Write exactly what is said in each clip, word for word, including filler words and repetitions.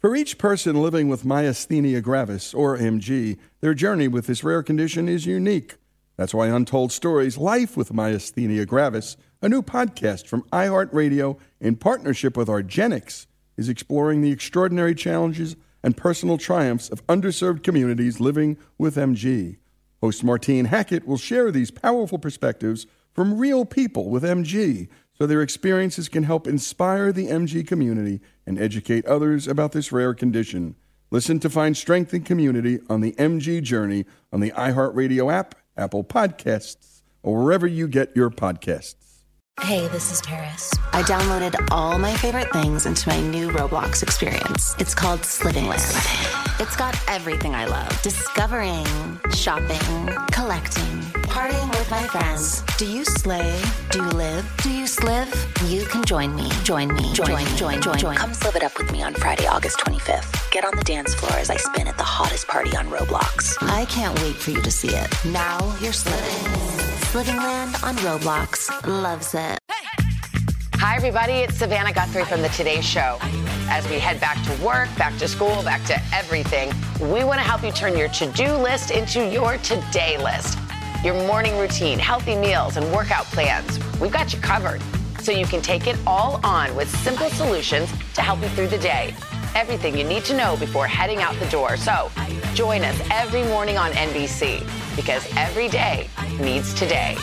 For each person living with myasthenia gravis, or M G, their journey with this rare condition is unique. That's why Untold Stories, Life with Myasthenia Gravis, a new podcast from iHeartRadio in partnership with argenx, is exploring the extraordinary challenges and personal triumphs of underserved communities living with M G. Host Martine Hackett will share these powerful perspectives from real people with M G, so their experiences can help inspire the M G community and educate others about this rare condition. Listen to find strength and community on the M G journey on the iHeartRadio app, Apple Podcasts, or wherever you get your podcasts. Hey, this is Paris. I downloaded all my favorite things into my new Roblox experience. It's called Sliving Land. It's got everything I love. Discovering, shopping, collecting, partying with my friends. Do you slay? Do you live? Do you sliv? You can join me. Join me. Join, join, join, join, join. Come sliv it up with me on Friday, August twenty-fifth. Get on the dance floor as I spin at the hottest party on Roblox. I can't wait for you to see it. Now you're sliving. Sliving Land on Roblox. Loves it. Hi, everybody. It's Savannah Guthrie from The Today Show. As we head back to work, back to school, back to everything, we want to help you turn your to-do list into your today list. Your morning routine, healthy meals, and workout plans. We've got you covered, so you can take it all on with simple solutions to help you through the day. Everything you need to know before heading out the door. So join us every morning on N B C, because every day needs today.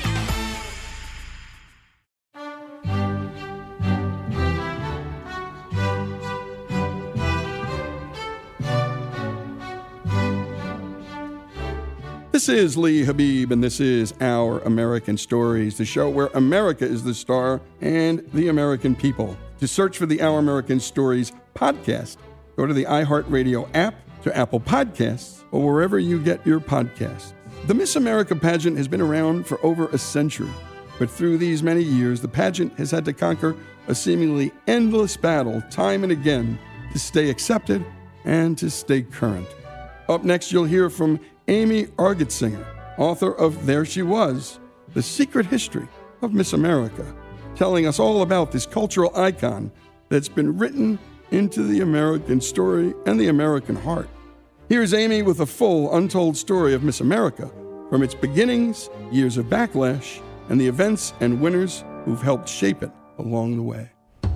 This is Lee Habib, and this is Our American Stories, the show where America is the star and the American people. To search for the Our American Stories podcast, go to the iHeartRadio app, to Apple Podcasts, or wherever you get your podcasts. The Miss America pageant has been around for over a century, but through these many years, the pageant has had to conquer a seemingly endless battle time and again to stay accepted and to stay current. Up next, you'll hear from Amy Argetsinger, author of There She Was, The Secret History of Miss America, telling us all about this cultural icon that's been written into the American story and the American heart. Here's Amy with a full, untold story of Miss America, from its beginnings, years of backlash, and the events and winners who've helped shape it along the way.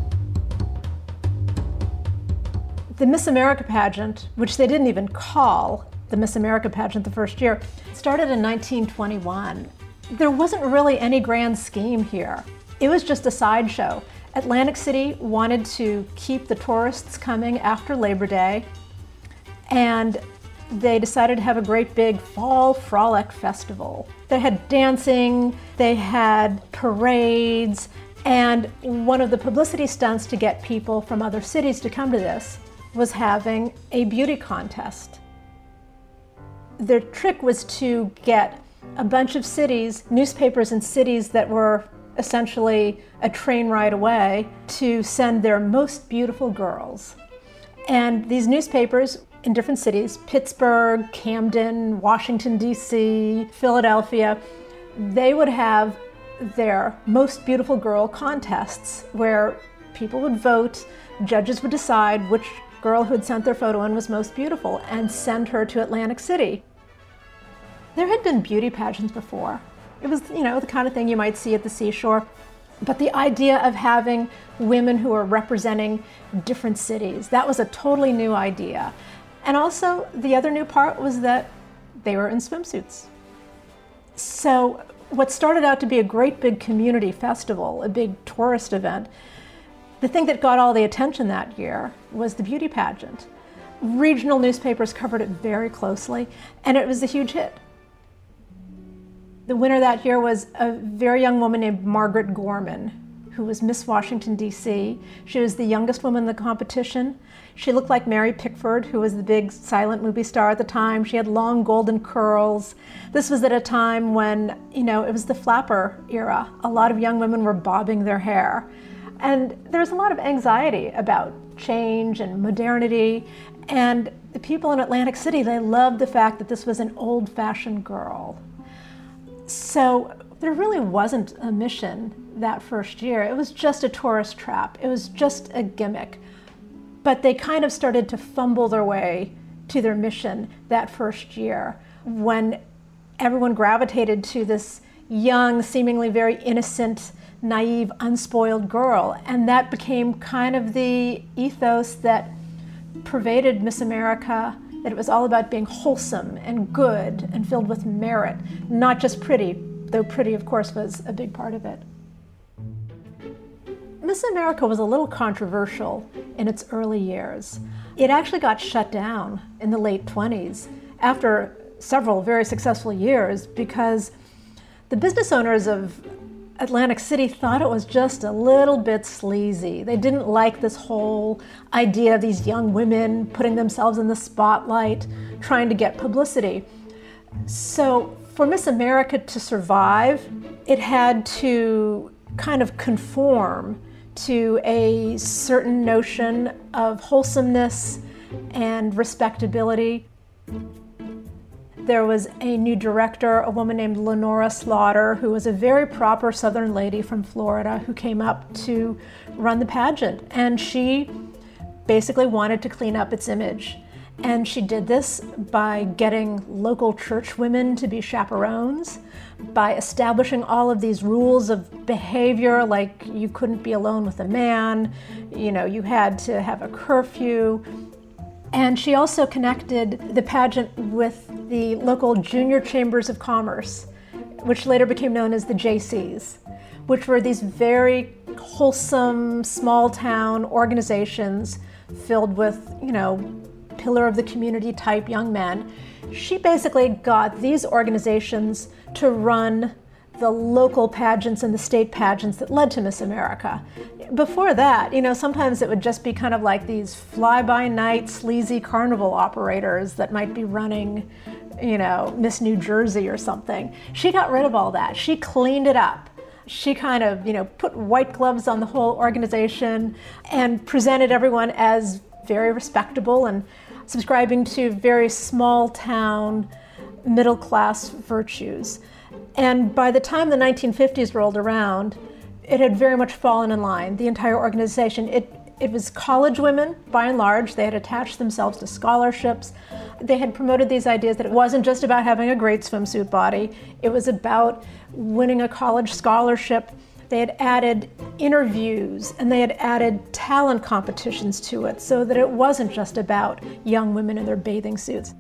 The Miss America pageant, which they didn't even call the Miss America pageant the first year, started in nineteen twenty-one. There wasn't really any grand scheme here. It was just a sideshow. Atlantic City wanted to keep the tourists coming after Labor Day, and they decided to have a great big fall frolic festival. They had dancing, they had parades, and one of the publicity stunts to get people from other cities to come to this was having a beauty contest. Their trick was to get a bunch of cities, newspapers in cities that were essentially a train ride away, to send their most beautiful girls. And these newspapers in different cities, Pittsburgh, Camden, Washington, D C, Philadelphia, they would have their most beautiful girl contests where people would vote, judges would decide which girl who had sent their photo in was most beautiful and send her to Atlantic City. There had been beauty pageants before. It was, you know, the kind of thing you might see at the seashore. But the idea of having women who are representing different cities, that was a totally new idea. And also, the other new part was that they were in swimsuits. So what started out to be a great big community festival, a big tourist event, the thing that got all the attention that year was the beauty pageant. Regional newspapers covered it very closely, and it was a huge hit. The winner that year was a very young woman named Margaret Gorman, who was Miss Washington, D C. She was the youngest woman in the competition. She looked like Mary Pickford, who was the big silent movie star at the time. She had long golden curls. This was at a time when, you know, it was the flapper era. A lot of young women were bobbing their hair. And there was a lot of anxiety about change and modernity. And the people in Atlantic City, they loved the fact that this was an old-fashioned girl. So there really wasn't a mission that first year. It was just a tourist trap. It was just a gimmick. But they kind of started to fumble their way to their mission that first year when everyone gravitated to this young, seemingly very innocent, naive, unspoiled girl. And that became kind of the ethos that pervaded Miss America, that it was all about being wholesome and good and filled with merit, not just pretty, though pretty, of course, was a big part of it. Miss America was a little controversial in its early years. It actually got shut down in the late twenties after several very successful years because the business owners of Atlantic City thought it was just a little bit sleazy. They didn't like this whole idea of these young women putting themselves in the spotlight, trying to get publicity. So for Miss America to survive, it had to kind of conform to a certain notion of wholesomeness and respectability. There was a new director, a woman named Lenora Slaughter, who was a very proper Southern lady from Florida who came up to run the pageant. And she basically wanted to clean up its image. And she did this by getting local church women to be chaperones, by establishing all of these rules of behavior, like you couldn't be alone with a man, you know, you had to have a curfew. And she also connected the pageant with the local junior chambers of commerce, which later became known as the J Cs, which were these very wholesome, small town organizations filled with, you know, pillar of the community type young men. She basically got these organizations to run the local pageants and the state pageants that led to Miss America. Before that, you know, sometimes it would just be kind of like these fly-by-night sleazy carnival operators that might be running, you know, Miss New Jersey or something. She got rid of all that. She cleaned it up. She kind of, you know, put white gloves on the whole organization and presented everyone as very respectable and subscribing to very small town, middle class virtues. And by the time the nineteen fifties rolled around, it had very much fallen in line, the entire organization. It, it was college women, by and large. They had attached themselves to scholarships. They had promoted these ideas that it wasn't just about having a great swimsuit body. It was about winning a college scholarship. They had added interviews and they had added talent competitions to it so that it wasn't just about young women in their bathing suits.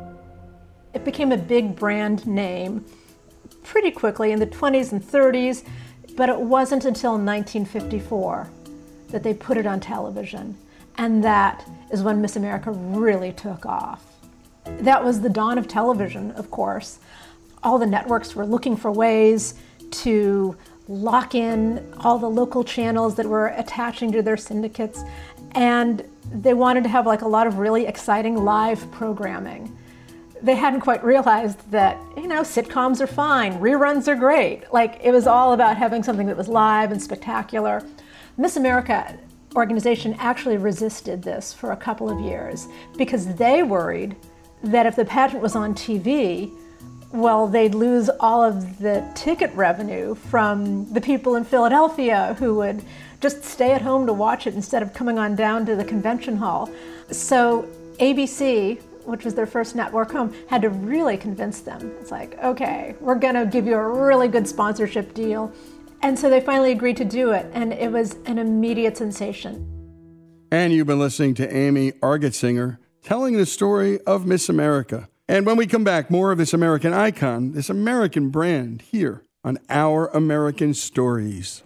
It became a big brand name pretty quickly in the twenties and thirties, but it wasn't until nineteen fifty-four that they put it on television. And that is when Miss America really took off. That was the dawn of television, of course. All the networks were looking for ways to lock in all the local channels that were attaching to their syndicates. And they wanted to have like a lot of really exciting live programming. They hadn't quite realized that, you know, sitcoms are fine, reruns are great. Like, it was all about having something that was live and spectacular. Miss America organization actually resisted this for a couple of years because they worried that if the pageant was on T V, well, they'd lose all of the ticket revenue from the people in Philadelphia who would just stay at home to watch it instead of coming on down to the convention hall. So A B C, which was their first network home, had to really convince them. It's like, okay, we're gonna give you a really good sponsorship deal. And so they finally agreed to do it, and it was an immediate sensation. And you've been listening to Amy Argetsinger telling the story of Miss America. And when we come back, more of this American icon, this American brand, here on Our American Stories.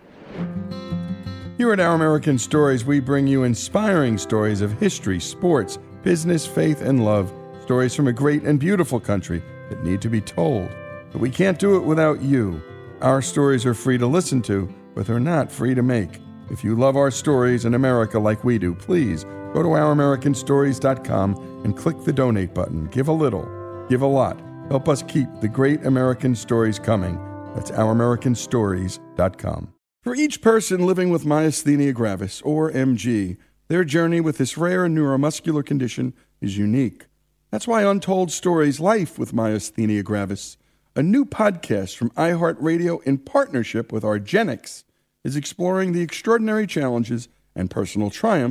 Here at Our American Stories, we bring you inspiring stories of history, sports, business, faith, and love. Stories from a great and beautiful country that need to be told. But we can't do it without you. Our stories are free to listen to, but they're not free to make. If you love our stories in America like we do, please go to our american stories dot com and click the donate button. Give a little, give a lot. Help us keep the great American stories coming. That's our american stories dot com. For each person living with myasthenia gravis, or M G, their journey with this rare neuromuscular condition is unique. That's why Untold Stories Life with Myasthenia Gravis, a new podcast from iHeartRadio in partnership with argenx, is exploring the extraordinary challenges and personal triumphs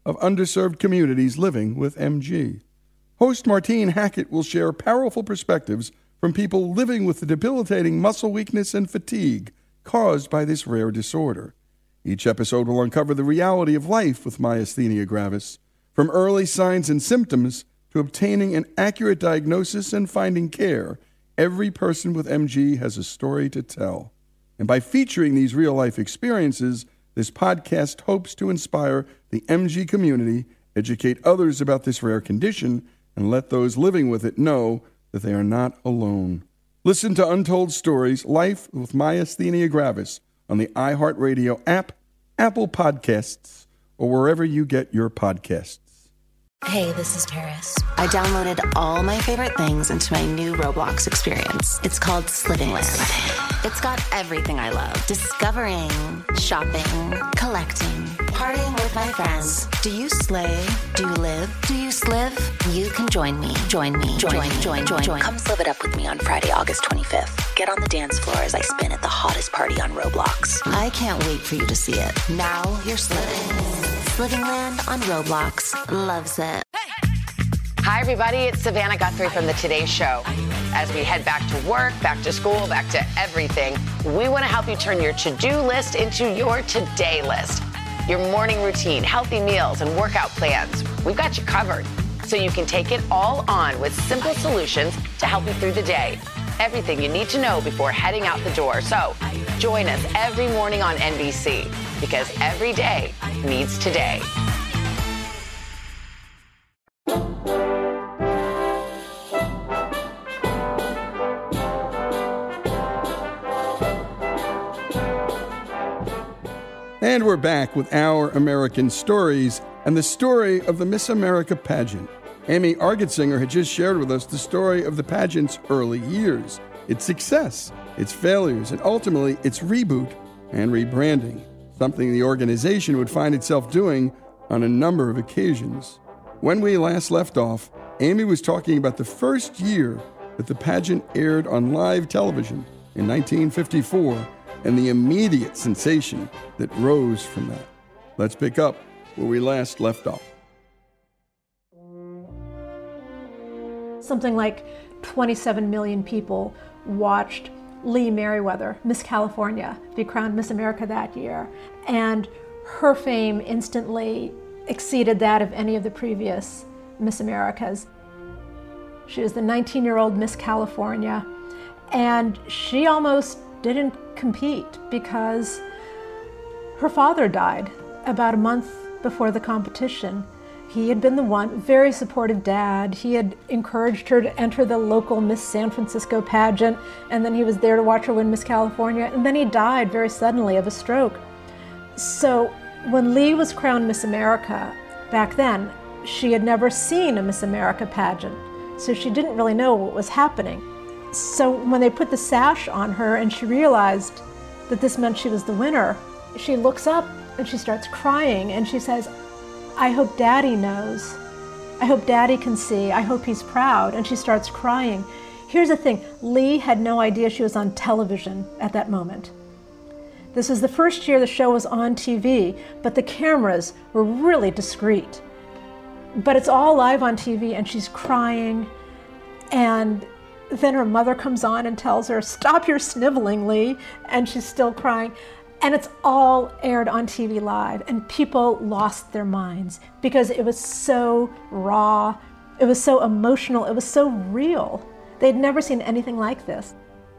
of underserved communities living with M G. Host Martine Hackett will share powerful perspectives from people living with the debilitating muscle weakness and fatigue caused by this rare disorder. Each episode will uncover the reality of life with myasthenia gravis, from early signs and symptoms to obtaining an accurate diagnosis and finding care. Every person with M G has a story to tell. And by featuring these real-life experiences, this podcast hopes to inspire the M G community, educate others about this rare condition, and let those living with it know that they are not alone. Listen to Untold Stories, Life with Myasthenia Gravis on the iHeartRadio app, Apple Podcasts, or wherever you get your podcasts. Hey, this is Paris. I downloaded all my favorite things into my new Roblox experience. It's called Sliving Land. It's got everything I love. Discovering, shopping, collecting, partying with my friends. Do you slay? Do you live? Do you sliv? You can join me. Join me. Join, join, join, join, join. Come sliv it up with me on Friday, August twenty-fifth. Get on the dance floor as I spin at the hottest party on Roblox. I can't wait for you to see it. Now you're sliving. Sliving Land on Roblox. Loves it. Hi, everybody. It's Savannah Guthrie from the Today Show. As we head back to work, back to school, back to everything, we want to help you turn your to-do list into your today list. Your morning routine, healthy meals, and workout plans. We've got you covered, so you can take it all on with simple solutions to help you through the day. Everything you need to know before heading out the door. So join us every morning on N B C, because every day needs today. And we're back with Our American Stories and the story of the Miss America pageant. Amy Argetsinger had just shared with us the story of the pageant's early years, its success, its failures, and ultimately its reboot and rebranding, something the organization would find itself doing on a number of occasions. When we last left off, Amy was talking about the first year that the pageant aired on live television in nineteen fifty-four and the immediate sensation that rose from that. Let's pick up where we last left off. Something like twenty-seven million people watched Lee Merriweather, Miss California, be crowned Miss America that year. And her fame instantly exceeded that of any of the previous Miss Americas. She was the nineteen-year-old Miss California, and she almost didn't compete because her father died about a month before the competition. He had been the one, very supportive dad. He had encouraged her to enter the local Miss San Francisco pageant, and then he was there to watch her win Miss California, and then he died very suddenly of a stroke. So when Lee was crowned Miss America back then, she had never seen a Miss America pageant, so she didn't really know what was happening. So when they put the sash on her and she realized that this meant she was the winner, she looks up and she starts crying and she says, "I hope Daddy knows. I hope Daddy can see. I hope he's proud." And she starts crying. Here's the thing, Lee had no idea she was on television at that moment. This was the first year the show was on T V, but the cameras were really discreet. But it's all live on T V and she's crying, and then her mother comes on and tells her, "Stop your sniveling, Lee," and she's still crying. And it's all aired on T V live, and people lost their minds because it was so raw, it was so emotional, it was so real. They'd never seen anything like this.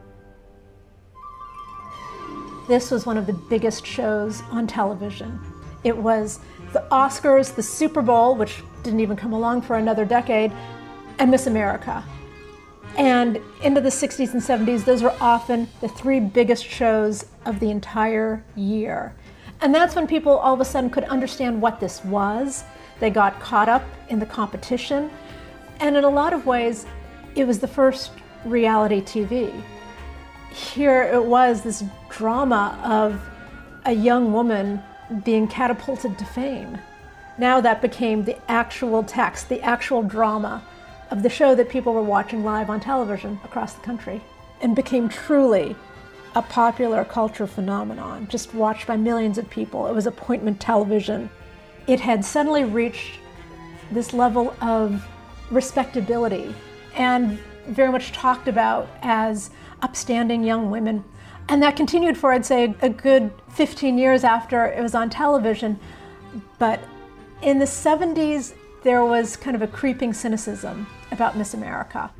This was one of the biggest shows on television. It was the Oscars, the Super Bowl, which didn't even come along for another decade, and Miss America. And into the sixties and seventies, those were often the three biggest shows of the entire year. And that's when people all of a sudden could understand what this was. They got caught up in the competition. And in a lot of ways, it was the first reality T V. Here it was, this drama of a young woman being catapulted to fame. Now that became the actual text, the actual drama of the show that people were watching live on television across the country, and became truly a popular culture phenomenon, just watched by millions of people. It was appointment television. it had suddenly reached this level of respectability and very much talked about as upstanding young women. And that continued for, I'd say, a good fifteen years after it was on television. But in the seventies, there was kind of a creeping cynicism about Miss America.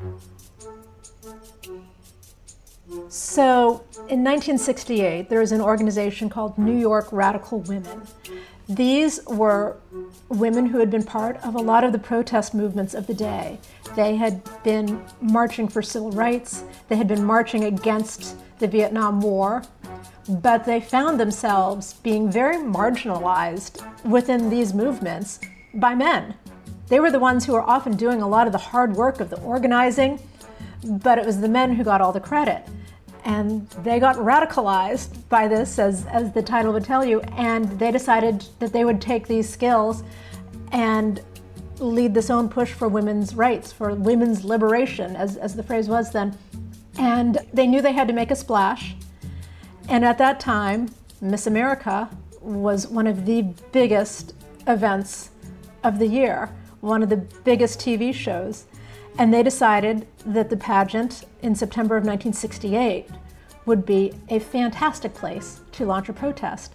So in nineteen sixty-eight, there was an organization called New York Radical Women. These were women who had been part of a lot of the protest movements of the day. They had been marching for civil rights. They had been marching against the Vietnam War, but they found themselves being very marginalized within these movements by men. They were the ones who were often doing a lot of the hard work of the organizing, but it was the men who got all the credit. And they got radicalized by this, as, as the title would tell you, and they decided that they would take these skills and lead this own push for women's rights, for women's liberation, as, as the phrase was then. And they knew they had to make a splash. And at that time, Miss America was one of the biggest events of the year, one of the biggest T V shows. And they decided that the pageant in September of nineteen sixty-eight would be a fantastic place to launch a protest.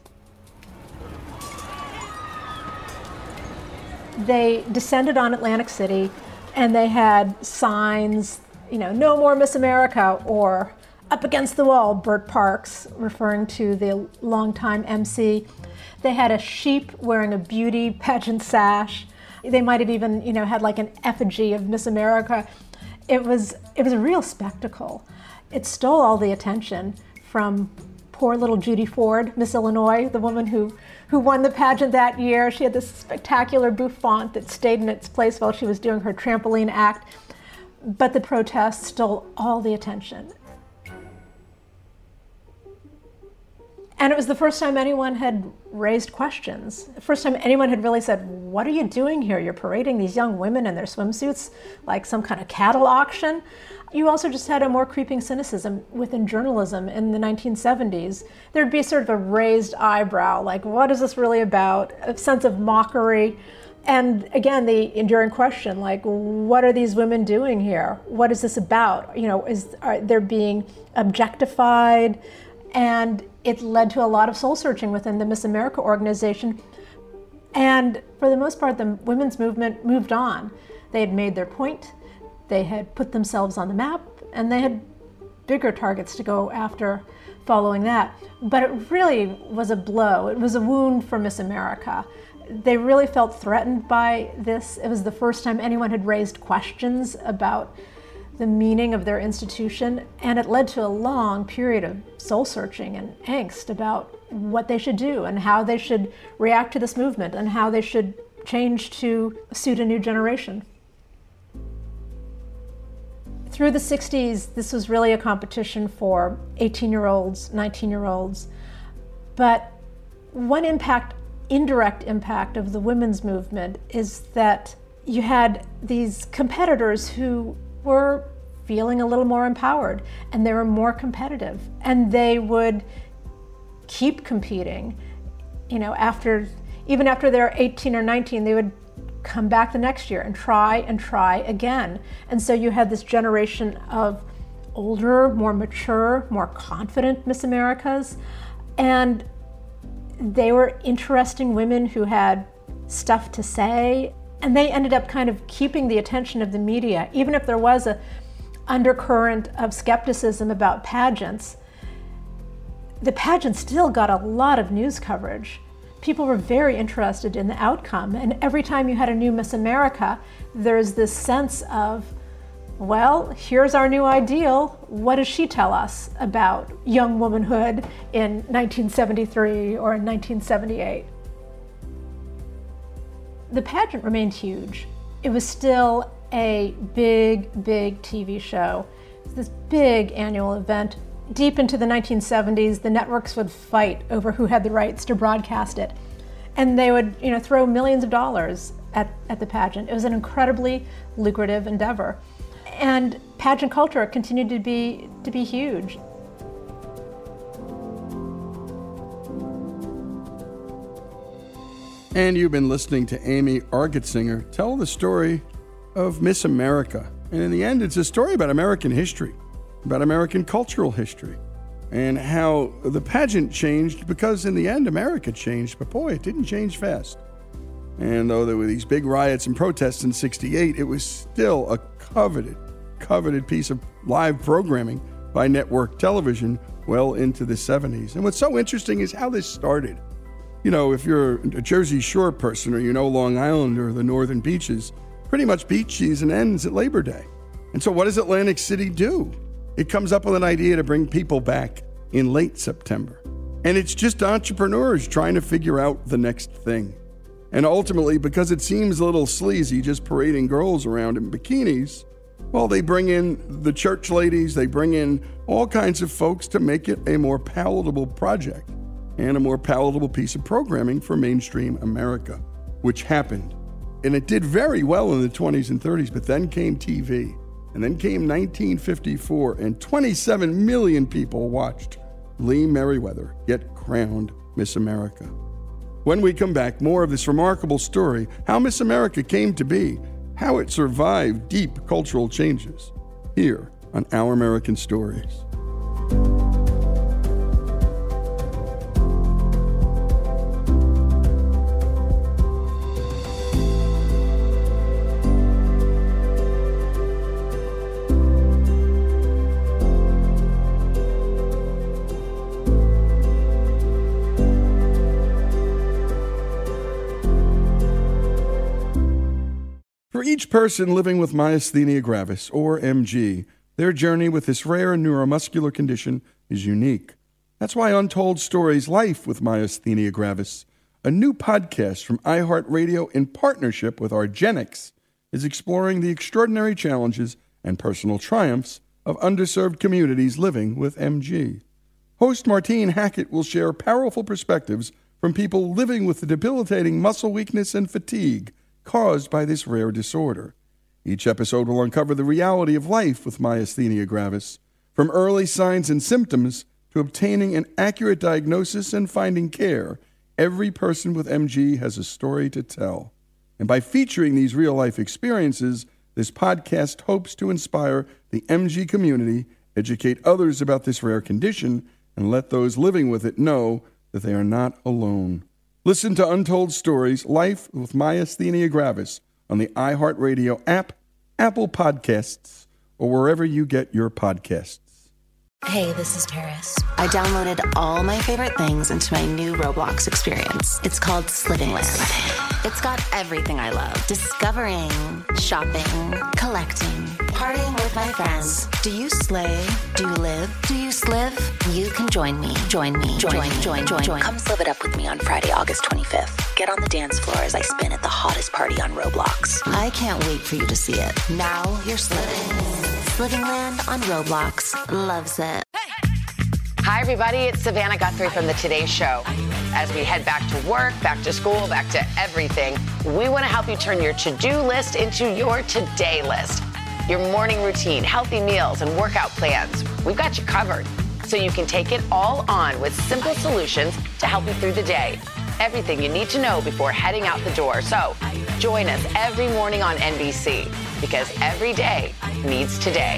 They descended on Atlantic City and they had signs, you know, no more Miss America, or up against the wall, Bert Parks, referring to the longtime M C. They had a sheep wearing a beauty pageant sash. They might have even, you know, had like an effigy of Miss America. It was, it was a real spectacle. It stole all the attention from poor little Judy Ford, Miss Illinois, the woman who, who won the pageant that year. She had this spectacular bouffant that stayed in its place while she was doing her trampoline act. But the protest stole all the attention. And it was the first time anyone had raised questions. The first time anyone had really said, what are you doing here? You're parading these young women in their swimsuits like some kind of cattle auction. You also just had a more creeping cynicism within journalism in the nineteen seventies. There'd be sort of a raised eyebrow, like, what is this really about? A sense of mockery. And again, the enduring question, like, what are these women doing here? What is this about? You know, is are they being objectified? And it led to a lot of soul searching within the Miss America organization. And for the most part, the women's movement moved on. They had made their point, they had put themselves on the map, and they had bigger targets to go after following that. But it really was a blow. It was a wound for Miss America. They really felt threatened by this. It was the first time anyone had raised questions about the meaning of their institution, and it led to a long period of soul searching and angst about what they should do and how they should react to this movement and how they should change to suit a new generation. Through the sixties, this was really a competition for eighteen-year-olds, nineteen-year-olds, but one impact, indirect impact of the women's movement is that you had these competitors who were feeling a little more empowered, and they were more competitive, and they would keep competing. You know, after, even after they're eighteen or nineteen, they would come back the next year and try and try again. And so you had this generation of older, more mature, more confident Miss Americas, and they were interesting women who had stuff to say. And they ended up kind of keeping the attention of the media, even if there was a undercurrent of skepticism about pageants. The pageant still got a lot of news coverage. People were very interested in the outcome, and every time you had a new Miss America, there's this sense of, well, here's our new ideal. What does she tell us about young womanhood in nineteen seventy-three or in nineteen seventy-eight? The pageant remained huge. It was still a big, big T V show. It was this big annual event. Deep into the nineteen seventies, the networks would fight over who had the rights to broadcast it. And they would, you know, throw millions of dollars at, at the pageant. It was an incredibly lucrative endeavor. And pageant culture continued to be, to be huge. And you've been listening to Amy Argetsinger tell the story of Miss America. And in the end, it's a story about American history, about American cultural history, and how the pageant changed because in the end, America changed. But boy, it didn't change fast. And though there were these big riots and protests in sixty-eight, it was still a coveted, coveted piece of live programming by network television well into the seventies. And what's so interesting is how this started. You know, if you're a Jersey Shore person or you know Long Island or the Northern Beaches, pretty much beach season ends at Labor Day. And so what does Atlantic City do? It comes up with an idea to bring people back in late September. And it's just entrepreneurs trying to figure out the next thing. And ultimately, because it seems a little sleazy just parading girls around in bikinis, well, they bring in the church ladies, they bring in all kinds of folks to make it a more palatable project and a more palatable piece of programming for mainstream America, which happened. And it did very well in the twenties and thirties, but then came T V. And then came nineteen fifty-four, and twenty-seven million people watched Lee Meriwether get crowned Miss America. When we come back, more of this remarkable story, how Miss America came to be, how it survived deep cultural changes, here on Our American Stories. For each person living with myasthenia gravis, or M G, their journey with this rare neuromuscular condition is unique. That's why Untold Stories Life with Myasthenia Gravis, a new podcast from iHeartRadio in partnership with Argenix, is exploring the extraordinary challenges and personal triumphs of underserved communities living with M G. Host Martine Hackett will share powerful perspectives from people living with the debilitating muscle weakness and fatigue caused by this rare disorder. Each episode will uncover the reality of life with myasthenia gravis, from early signs and symptoms to obtaining an accurate diagnosis and finding care. Every person with M G has a story to tell. And by featuring these real-life experiences, this podcast hopes to inspire the M G community, educate others about this rare condition, and let those living with it know that they are not alone. Listen to Untold Stories, Life with Myasthenia Gravis on the iHeartRadio app, Apple Podcasts, or wherever you get your podcasts. Hey, this is Paris. I downloaded all my favorite things into my new Roblox experience. It's called Sliving Land. It's got everything I love. Discovering, shopping, collecting, partying with my friends. Do you slay? Do you live? Do you sliv? You can join me. Join me. Join, join, join, join, join. Come sliv it up with me on Friday, August twenty-fifth. Get on the dance floor as I spin at the hottest party on Roblox. I can't wait for you to see it. Now you're sliving. Sliving Land on Roblox. Loves it. Hi, everybody. It's Savannah Guthrie from The Today Show. As we head back to work, back to school, back to everything, we want to help you turn your to-do list into your today list. Your morning routine, healthy meals, and workout plans. We've got you covered, so you can take it all on with simple solutions to help you through the day. Everything you need to know before heading out the door. So join us every morning on N B C, because every day needs today.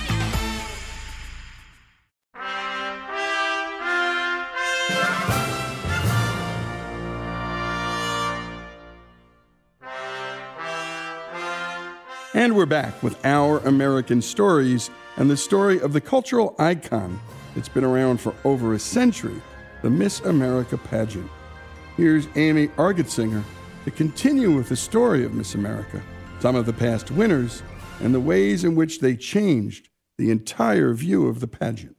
And we're back with Our American Stories and the story of the cultural icon that's been around for over a century, the Miss America pageant. Here's Amy Argetsinger to continue with the story of Miss America, some of the past winners, and the ways in which they changed the entire view of the pageant.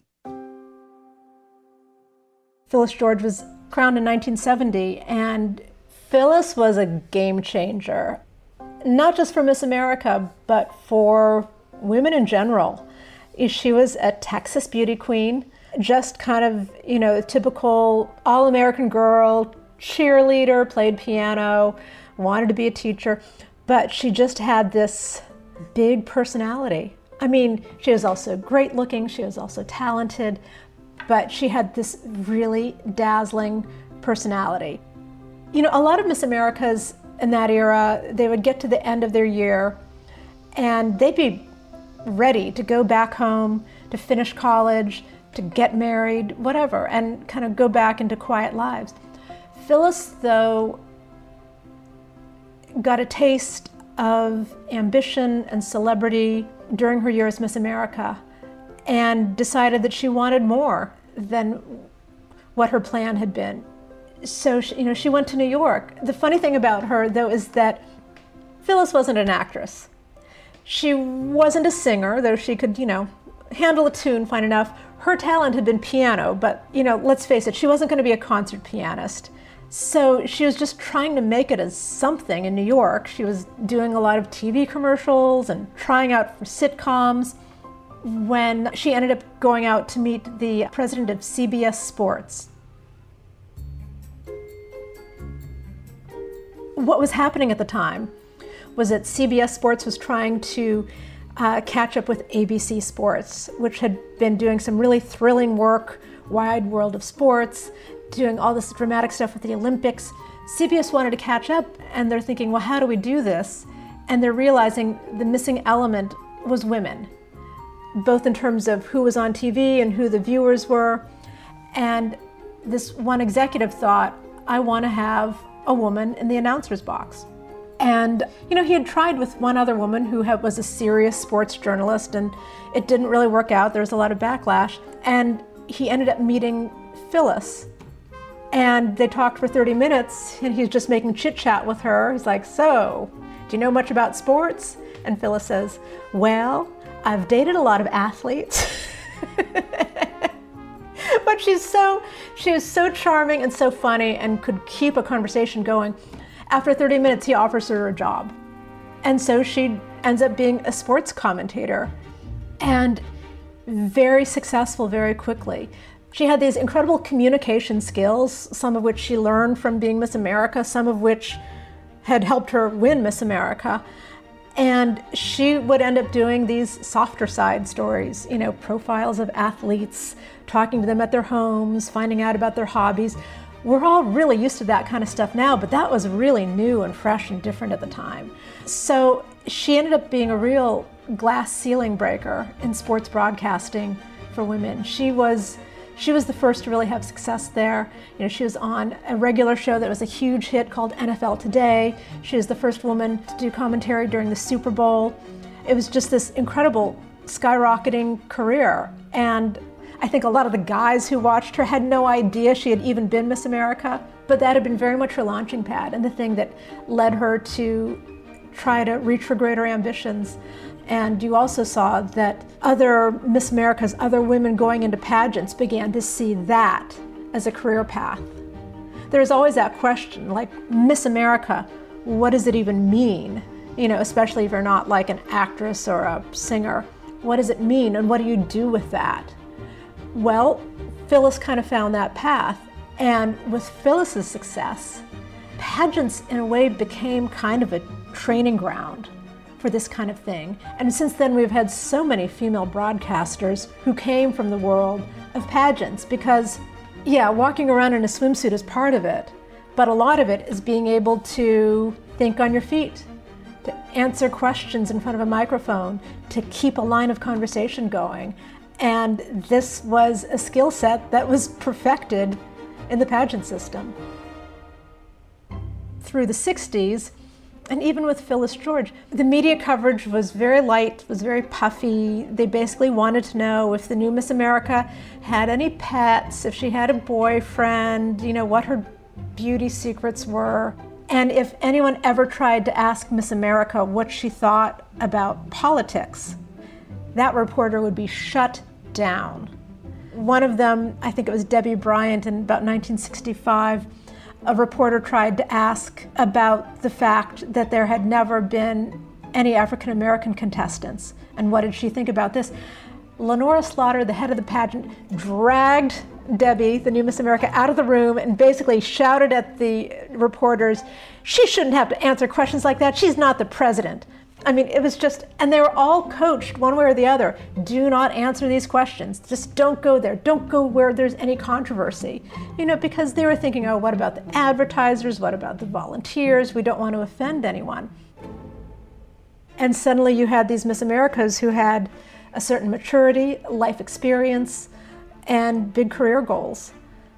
Phyllis George was crowned in nineteen seventy, and Phyllis was a game changer. Not just for Miss America, but for women in general. She was a Texas beauty queen, just kind of, you know, a typical all-American girl, cheerleader, played piano, wanted to be a teacher, but she just had this big personality. I mean, she was also great looking, she was also talented, but she had this really dazzling personality. You know, a lot of Miss Americas in that era, they would get to the end of their year and they'd be ready to go back home, to finish college, to get married, whatever, and kind of go back into quiet lives. Phyllis, though, got a taste of ambition and celebrity during her year as Miss America and decided that she wanted more than what her plan had been. So, she, you know, she went to New York. The funny thing about her, though, is that Phyllis wasn't an actress. She wasn't a singer, though she could, you know, handle a tune fine enough. Her talent had been piano, but, you know, let's face it, she wasn't going to be a concert pianist. So she was just trying to make it as something in New York. She was doing a lot of T V commercials and trying out for sitcoms when she ended up going out to meet the president of C B S Sports. What was happening at the time was that C B S Sports was trying to uh, catch up with A B C Sports, which had been doing some really thrilling work, Wide World of Sports, doing all this dramatic stuff with the Olympics. C B S wanted to catch up, and they're thinking, well, how do we do this? And they're realizing the missing element was women, both in terms of who was on T V and who the viewers were. And this one executive thought, I want to have a woman in the announcer's box. And, you know, he had tried with one other woman who had, was a serious sports journalist, and it didn't really work out. There was a lot of backlash. And he ended up meeting Phyllis. And they talked for thirty minutes, and he was just making chit-chat with her. He's like, so, do you know much about sports? And Phyllis says, well, I've dated a lot of athletes. But she's so, she was so charming and so funny and could keep a conversation going. After thirty minutes, he offers her a job. And so she ends up being a sports commentator and very successful very quickly. She had these incredible communication skills, some of which she learned from being Miss America, some of which had helped her win Miss America. And she would end up doing these softer side stories, you know, profiles of athletes, talking to them at their homes, finding out about their hobbies. We're all really used to that kind of stuff now, but that was really new and fresh and different at the time. So she ended up being a real glass ceiling breaker in sports broadcasting for women. She was She was the first to really have success there. You know, she was on a regular show that was a huge hit called N F L Today. She was the first woman to do commentary during the Super Bowl. It was just this incredible skyrocketing career. And I think a lot of the guys who watched her had no idea she had even been Miss America, but that had been very much her launching pad and the thing that led her to try to reach for greater ambitions. And you also saw that other Miss Americas, other women going into pageants began to see that as a career path. There's always that question, like, Miss America, what does it even mean? You know, especially if you're not like an actress or a singer. What does it mean and what do you do with that? Well, Phyllis kind of found that path. And with Phyllis's success, pageants in a way became kind of a training ground for this kind of thing. And since then, we've had so many female broadcasters who came from the world of pageants because, yeah, walking around in a swimsuit is part of it, but a lot of it is being able to think on your feet, to answer questions in front of a microphone, to keep a line of conversation going. And this was a skill set that was perfected in the pageant system. Through the sixties, and even with Phyllis George, the media coverage was very light, was very puffy. They basically wanted to know if the new Miss America had any pets, if she had a boyfriend, you know, what her beauty secrets were. And if anyone ever tried to ask Miss America what she thought about politics, that reporter would be shut down. One of them, I think it was Debbie Bryant in about nineteen sixty-five, a reporter tried to ask about the fact that there had never been any African American contestants. And what did she think about this? Lenora Slaughter, the head of the pageant, dragged Debbie, the new Miss America, out of the room and basically shouted at the reporters, she shouldn't have to answer questions like that. She's not the president. I mean, it was just, and they were all coached one way or the other. Do not answer these questions. Just don't go there. Don't go where there's any controversy. You know, because they were thinking, oh, what about the advertisers? What about the volunteers? We don't want to offend anyone. And suddenly you had these Miss Americas who had a certain maturity, life experience, and big career goals.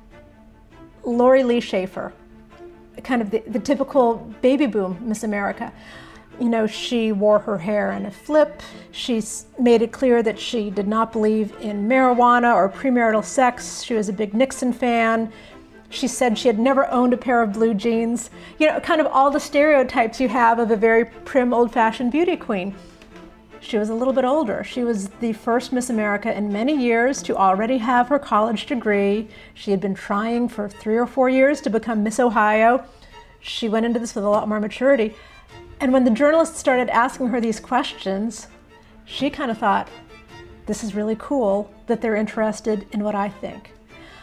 Lori Lee Schaefer, kind of the, the typical baby boom Miss America. You know, she wore her hair in a flip. She made it clear that she did not believe in marijuana or premarital sex. She was a big Nixon fan. She said she had never owned a pair of blue jeans. You know, kind of all the stereotypes you have of a very prim, old-fashioned beauty queen. She was a little bit older. She was the first Miss America in many years to already have her college degree. She had been trying for three or four years to become Miss Ohio. She went into this with a lot more maturity. And when the journalists started asking her these questions, she kind of thought, this is really cool that they're interested in what I think.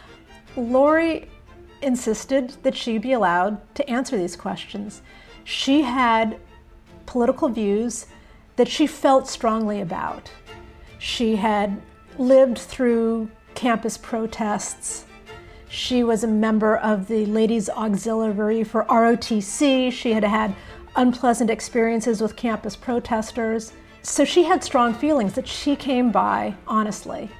Lori insisted that she be allowed to answer these questions. She had political views that she felt strongly about. She had lived through campus protests. She was a member of the Ladies Auxiliary for R O T C. She had had unpleasant experiences with campus protesters. So she had strong feelings that she came by honestly.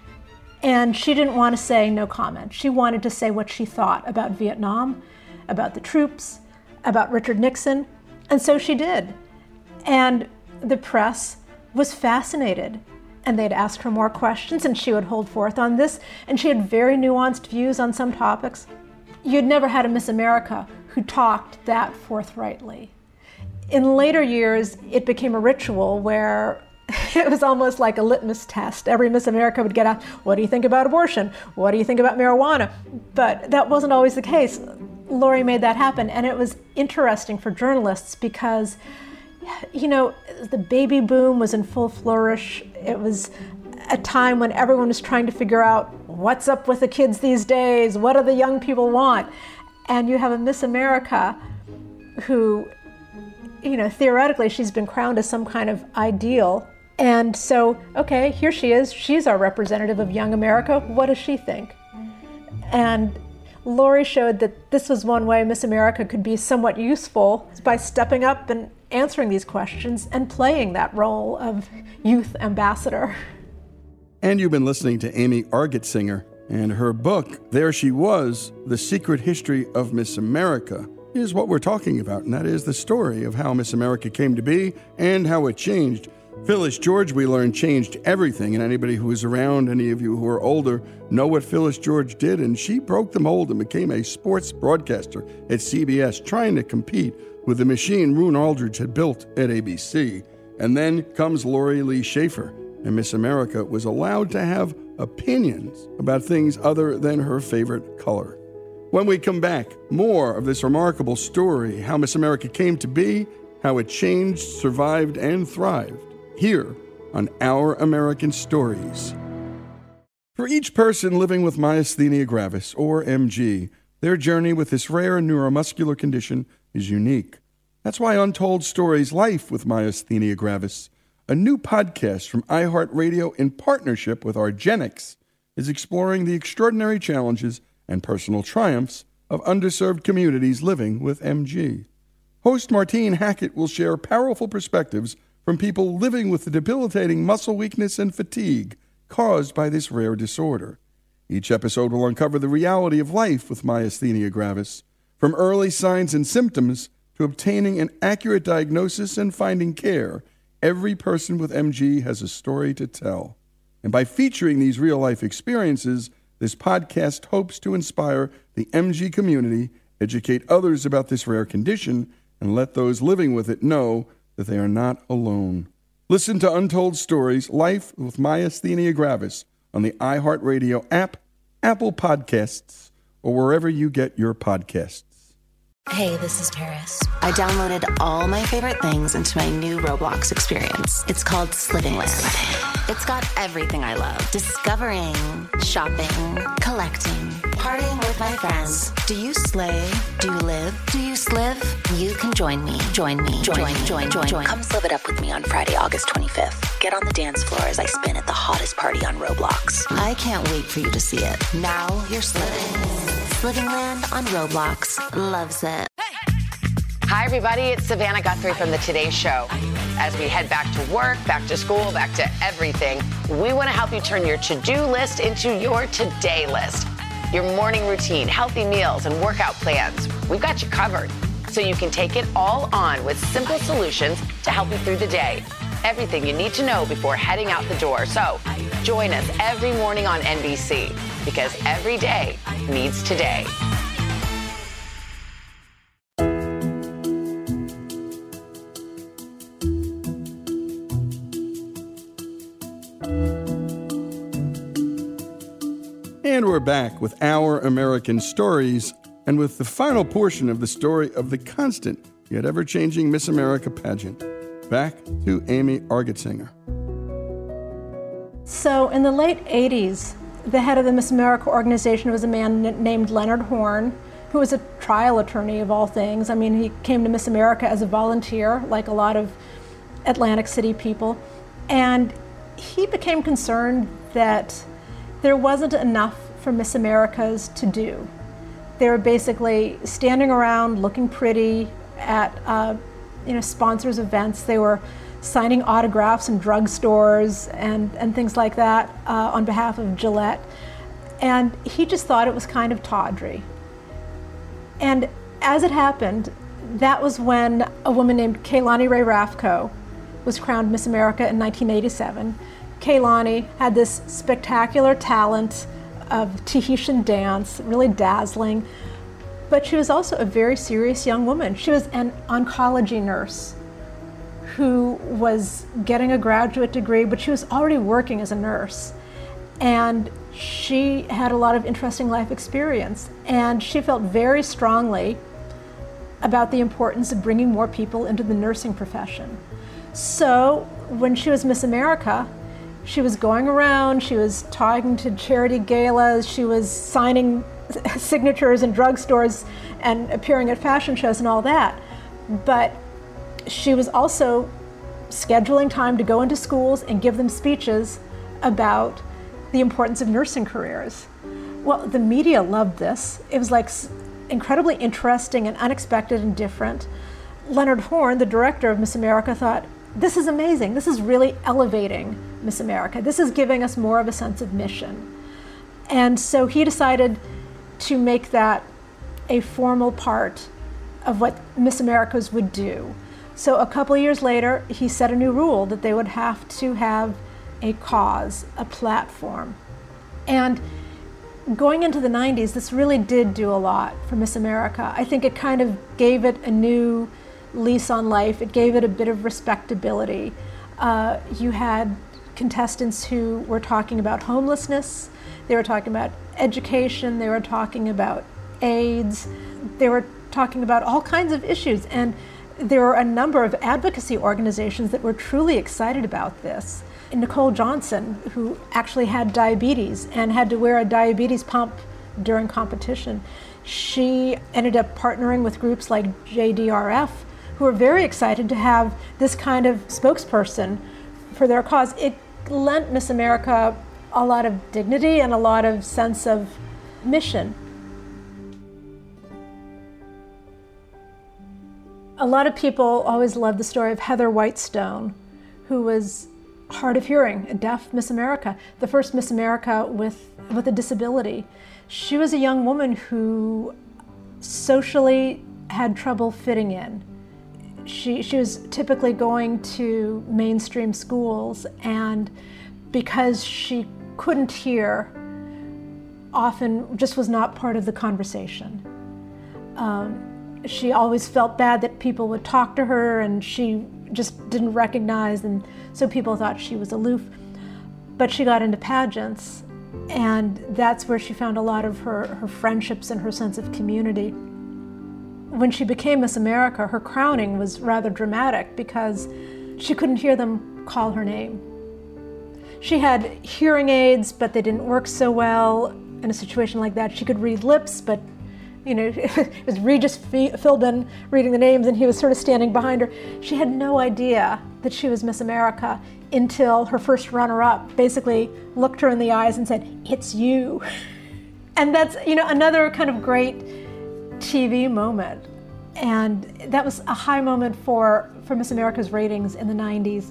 And she didn't want to say no comment. She wanted to say what she thought about Vietnam, about the troops, about Richard Nixon, and so she did. And the press was fascinated, and they'd ask her more questions, and she would hold forth on this, and she had very nuanced views on some topics. You'd never had a Miss America who talked that forthrightly. In later years, it became a ritual where it was almost like a litmus test. Every Miss America would get asked, what do you think about abortion? What do you think about marijuana? But that wasn't always the case. Lori made that happen, and it was interesting for journalists because, you know, the baby boom was in full flourish. It was a time when everyone was trying to figure out what's up with the kids these days, what do the young people want? And you have a Miss America who, you know, theoretically she's been crowned as some kind of ideal. And so, okay, here she is. She's our representative of young America. What does she think? And Lori showed that this was one way Miss America could be somewhat useful by stepping up and answering these questions and playing that role of youth ambassador. And you've been listening to Amy Argetsinger, and her book, There She Was, The Secret History of Miss America, is what we're talking about, and that is the story of how Miss America came to be and how it changed. Phyllis George, we learned, changed everything, and anybody who was around, any of you who are older, know what Phyllis George did, and she broke the mold and became a sports broadcaster at C B S, trying to compete with the machine Roone Aldridge had built at A B C. And then comes Lori Lee Schaefer, and Miss America was allowed to have opinions about things other than her favorite color. When we come back, more of this remarkable story, how Miss America came to be, how it changed, survived, and thrived, here on Our American Stories. For each person living with myasthenia gravis, or M G, their journey with this rare neuromuscular condition is unique. That's why Untold Stories Life with Myasthenia Gravis, a new podcast from iHeartRadio in partnership with argenx, is exploring the extraordinary challenges and personal triumphs of underserved communities living with M G. Host Martine Hackett will share powerful perspectives from people living with the debilitating muscle weakness and fatigue caused by this rare disorder. Each episode will uncover the reality of life with myasthenia gravis, from early signs and symptoms to obtaining an accurate diagnosis and finding care. Every person with M G has a story to tell. And by featuring these real-life experiences, this podcast hopes to inspire the M G community, educate others about this rare condition, and let those living with it know that they are not alone. Listen to Untold Stories, Life with Myasthenia Gravis on the iHeartRadio app, Apple Podcasts, or wherever you get your podcasts. Hey, this is Paris. I downloaded all my favorite things into my new Roblox experience. It's called Sliving Land. It's got everything I love. Discovering, shopping, collecting, partying with my friends. Do you slay? Do you live? Do you sliv? You can join me. Join me. Join, join, join, join, join. Come sliv it up with me on Friday, August twenty-fifth. Get on the dance floor as I spin at the hottest party on Roblox. I can't wait for you to see it. Now you're sliving. Sliving Land on Roblox. Loves it. Hi, everybody. It's Savannah Guthrie from The Today Show. As we head back to work, back to school, back to everything, we want to help you turn your to-do list into your today list. Your morning routine, healthy meals, and workout plans. We've got you covered so you can take it all on with simple solutions to help you through the day. Everything you need to know before heading out the door. So join us every morning on N B C because every day needs today. And we're back with Our American Stories, and with the final portion of the story of the constant yet ever-changing Miss America pageant. Back to Amy Argetsinger. So in the late eighties, the head of the Miss America organization was a man n- named Leonard Horn, who was a trial attorney of all things. I mean, he came to Miss America as a volunteer, like a lot of Atlantic City people. And he became concerned that there wasn't enough for Miss Americas to do. They were basically standing around looking pretty at uh, you know, sponsors' events. They were signing autographs in drugstores and, and things like that uh, on behalf of Gillette. And he just thought it was kind of tawdry. And as it happened, that was when a woman named Kehlani Ray Raffco was crowned Miss America in nineteen eighty-seven. Kehlani had this spectacular talent of Tahitian dance, really dazzling, but she was also a very serious young woman. She was an oncology nurse who was getting a graduate degree, but she was already working as a nurse. And she had a lot of interesting life experience, and she felt very strongly about the importance of bringing more people into the nursing profession. So when she was Miss America, she was going around, she was talking to charity galas, she was signing signatures in drugstores and appearing at fashion shows and all that. But she was also scheduling time to go into schools and give them speeches about the importance of nursing careers. Well, the media loved this. It was like incredibly interesting and unexpected and different. Leonard Horn, the director of Miss America, thought, this is amazing. This is really elevating Miss America. This is giving us more of a sense of mission. And so he decided to make that a formal part of what Miss Americas would do. So a couple of years later, he set a new rule that they would have to have a cause, a platform. And going into the nineties, this really did do a lot for Miss America. I think it kind of gave it a new lease on life. It gave it a bit of respectability. Uh, you had contestants who were talking about homelessness, they were talking about education, they were talking about AIDS, they were talking about all kinds of issues. And there were a number of advocacy organizations that were truly excited about this. Nicole Johnson, who actually had diabetes and had to wear a diabetes pump during competition, she ended up partnering with groups like J D R F, who were very excited to have this kind of spokesperson for their cause. It lent Miss America a lot of dignity and a lot of sense of mission. A lot of people always love the story of Heather Whitestone, who was hard of hearing, a deaf Miss America, the first Miss America with, with a disability. She was a young woman who socially had trouble fitting in. She, she was typically going to mainstream schools, and because she couldn't hear, often just was not part of the conversation. Um, she always felt bad that people would talk to her and she just didn't recognize, and so people thought she was aloof. But she got into pageants, and that's where she found a lot of her, her friendships and her sense of community. when she became Miss America, her crowning was rather dramatic because she couldn't hear them call her name. She had hearing aids, but they didn't work so well. In a situation like that, she could read lips, but you know, it was Regis Philbin reading the names and he was sort of standing behind her. She had no idea that she was Miss America until her first runner-up basically looked her in the eyes and said, "It's you." And that's, you know, another kind of great T V moment. And that was a high moment for, for Miss America's ratings in the nineties.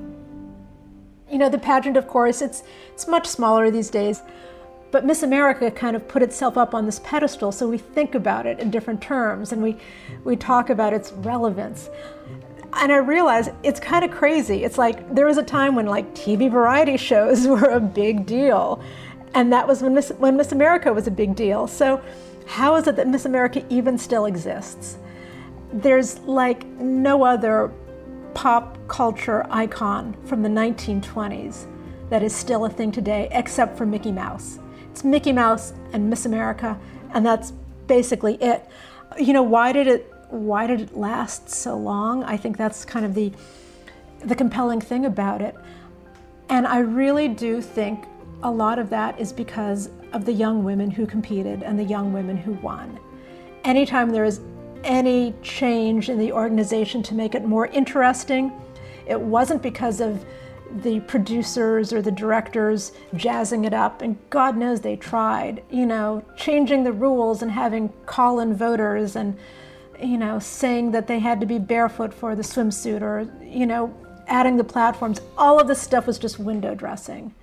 You know, the pageant, of course, it's it's much smaller these days. But Miss America kind of put itself up on this pedestal, so we think about it in different terms and we, we talk about its relevance. And I realize it's kind of crazy. It's like there was a time when like T V variety shows were a big deal. And that was when Miss, when Miss America was a big deal. So how is it that Miss America even still exists? There's like no other pop culture icon from the nineteen twenties that is still a thing today except for Mickey Mouse. It's Mickey Mouse and Miss America, and that's basically it. You know, why did it why did it last so long? I think that's kind of the the compelling thing about it. And I really do think a lot of that is because of the young women who competed and the young women who won. Anytime there is any change in the organization to make it more interesting, it wasn't because of the producers or the directors jazzing it up, and God knows they tried, you know, changing the rules and having call-in voters and, you know, saying that they had to be barefoot for the swimsuit or, you know, adding the platforms. All of this stuff was just window dressing.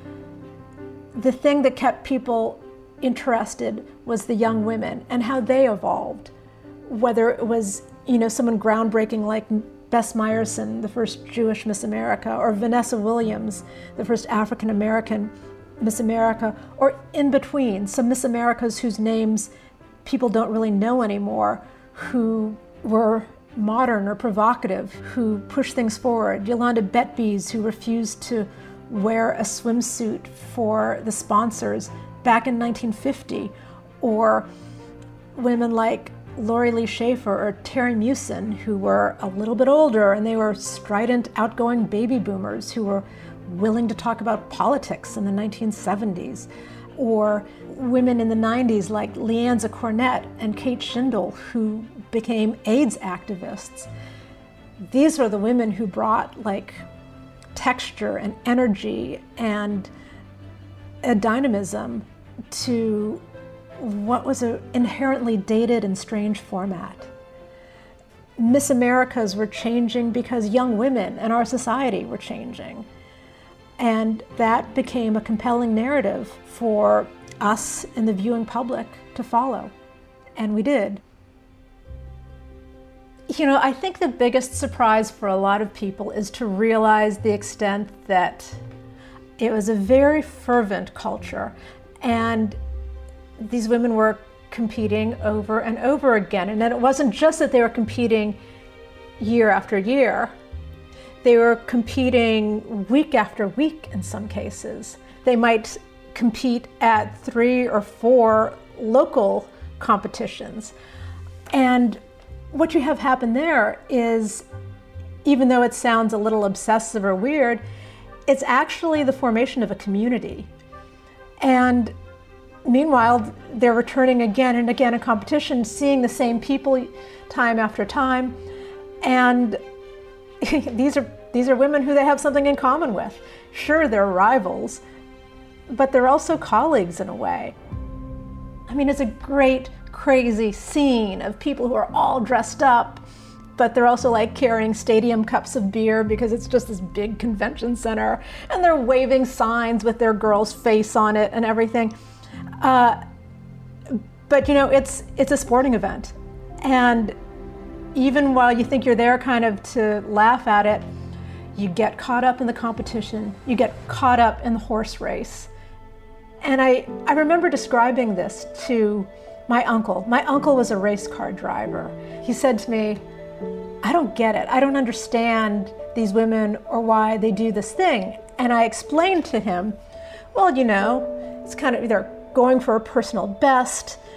The thing that kept people interested was the young women and how they evolved, whether it was, you know, someone groundbreaking like Bess Meyerson, the first Jewish Miss America, or Vanessa Williams, the first African-American Miss America, or in between, some Miss Americas whose names people don't really know anymore, who were modern or provocative, who pushed things forward. Yolanda Betbys, who refused to wear a swimsuit for the sponsors back in nineteen fifty, or women like Lori Lee Schaefer or Terry Meeuwsen, who were a little bit older and they were strident, outgoing baby boomers who were willing to talk about politics in the nineteen seventies, or women in the nineties like Leanza Cornett and Kate Shindle, who became AIDS activists. These are the women who brought like texture and energy and a dynamism to what was an inherently dated and strange format. Miss Americas were changing because young women in our society were changing. And that became a compelling narrative for us in the viewing public to follow. And we did. You know, I think the biggest surprise for a lot of people is to realize the extent that it was a very fervent culture. And these women were competing over and over again. And then it wasn't just that they were competing year after year. They were competing week after week in some cases. They might compete at three or four local competitions. And what you have happen there is, even though it sounds a little obsessive or weird, it's actually the formation of a community. And meanwhile, they're returning again and again in competition, seeing the same people time after time. And these are these are women who they have something in common with. Sure, they're rivals, but they're also colleagues in a way. I mean, it's a great, crazy scene of people who are all dressed up, but they're also like carrying stadium cups of beer because it's just this big convention center, and they're waving signs with their girl's face on it and everything. Uh, but you know, it's it's a sporting event, and even while you think you're there kind of to laugh at it, you get caught up in the competition, you get caught up in the horse race. And I, I remember describing this to my uncle. My uncle was a race car driver. He said to me, I don't get it. I don't understand these women or why they do this thing. And I explained to him, well, you know, it's kind of, they're going for a personal best.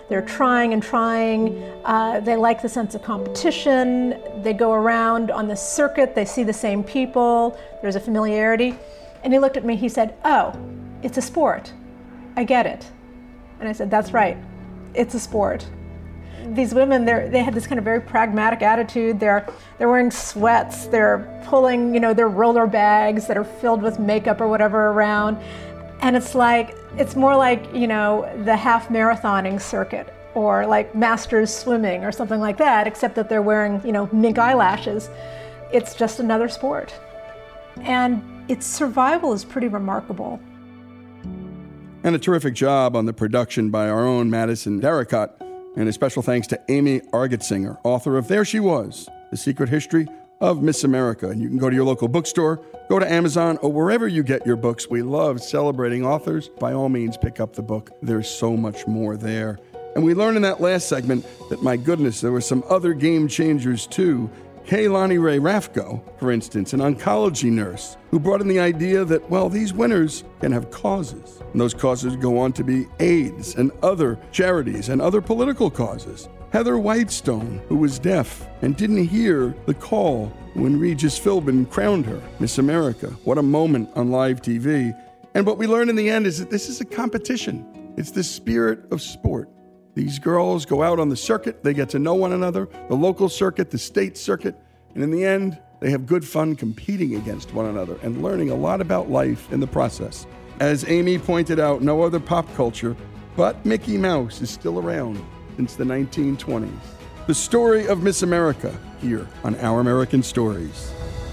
They're trying and trying. Uh, they like the sense of competition. They go around on the circuit. They see the same people. There's a familiarity. And he looked at me. He said, "Oh, it's a sport. I get it." And I said, "That's right. It's a sport." These women, they they had this kind of very pragmatic attitude. They're they're wearing sweats. They're pulling, you know, their roller bags that are filled with makeup or whatever around. And it's like, it's more like, you know, the half marathoning circuit or like masters swimming or something like that, except that they're wearing, you know, mink eyelashes. It's just another sport. And its survival is pretty remarkable. And a terrific job on the production by our own Madison Darracott. And a special thanks to Amy Argetsinger, author of There She Was, The Secret History of Miss America. And you can go to your local bookstore, go to Amazon, or wherever you get your books. We love celebrating authors. By all means, pick up the book. There's so much more there. And we learned in that last segment that, my goodness, there were some other game changers too. Kaylani Ray Rafko, for instance, an oncology nurse who brought in the idea that, well, these winners can have causes. And those causes go on to be AIDS and other charities and other political causes. Heather Whitestone, who was deaf and didn't hear the call when Regis Philbin crowned her Miss America. What a moment on live T V. And what we learned in the end is that this is a competition. It's the spirit of sport. These girls go out on the circuit, they get to know one another, the local circuit, the state circuit, and in the end, they have good fun competing against one another and learning a lot about life in the process. As Amy pointed out, no other pop culture but Mickey Mouse is still around since the nineteen twenties. The story of Miss America here on Our American Stories.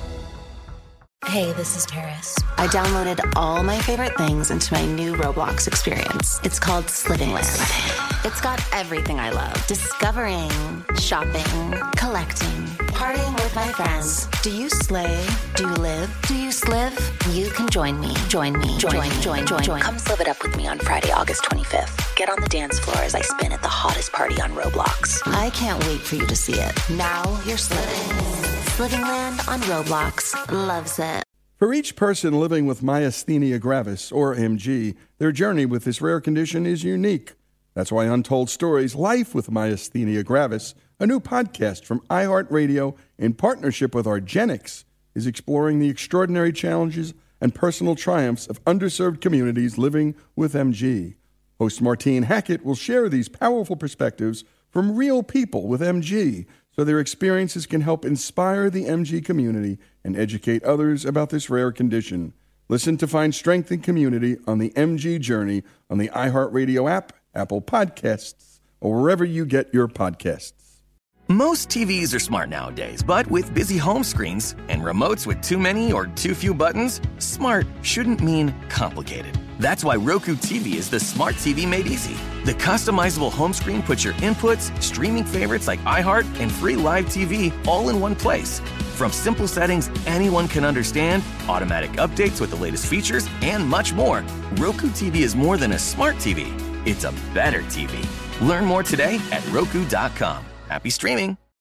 Hey, this is Paris. I downloaded all my favorite things into my new Roblox experience. It's called Sliving Land. It's got everything I love. Discovering, shopping, collecting, partying with my friends. Do you slay? Do you live? Do you sliv? You can join me. Join me. Join, join, join, join, join. Come sliv it up with me on Friday, August twenty-fifth. Get on the dance floor as I spin at the hottest party on Roblox. I can't wait for you to see it. Now you're sliving. Sliving Land on Roblox. Loves it. For each person living with myasthenia gravis, or M G, their journey with this rare condition is unique. That's why Untold Stories, Life with Myasthenia Gravis, a new podcast from iHeartRadio in partnership with argenx, is exploring the extraordinary challenges and personal triumphs of underserved communities living with M G. Host Martine Hackett will share these powerful perspectives from real people with M G, so their experiences can help inspire the M G community and educate others about this rare condition. Listen to find strength and community on the M G journey on the iHeartRadio app, Apple Podcasts, or wherever you get your podcasts. Most T Vs are smart nowadays, but with busy home screens and remotes with too many or too few buttons, smart shouldn't mean complicated. That's why Roku T V is the smart T V made easy. The customizable home screen puts your inputs, streaming favorites like iHeart, and free live T V all in one place. From simple settings anyone can understand, automatic updates with the latest features, and much more, Roku T V is more than a smart T V. It's a better T V. Learn more today at Roku dot com. Happy streaming.